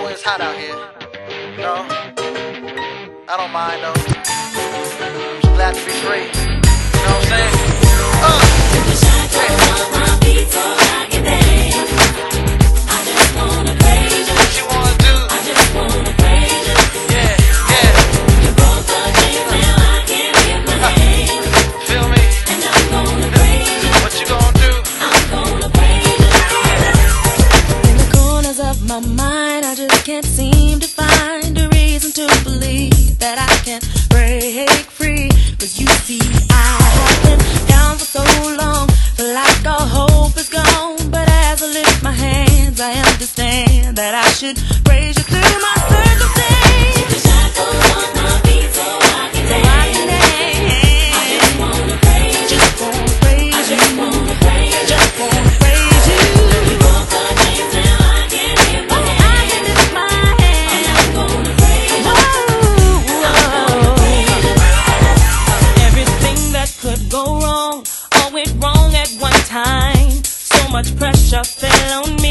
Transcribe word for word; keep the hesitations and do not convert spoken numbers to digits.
when it's hot out here. No, I don't mind though. I'm just glad to be free. You know what I'm saying? Uh, what you wanna do? Yeah, yeah. Feel me? What you gonna do? In the corners of my mind, I just can't seem to find a reason to believe that I can break free. Cause you see, I have been down for so long, feel like all hope is gone. But as I lift my hands, I understand that I should praise you through my circumstance. Take the shackles off my feet so I can dance. I just wanna praise you. Just wanna praise you. I just wanna praise you. Just wanna praise you. You broke the chains, now I can lift my hands. I can lift my hands. I'm gonna praise you. I'm gonna praise you. Everything that could go wrong, all went wrong at one time. So much pressure fell on me.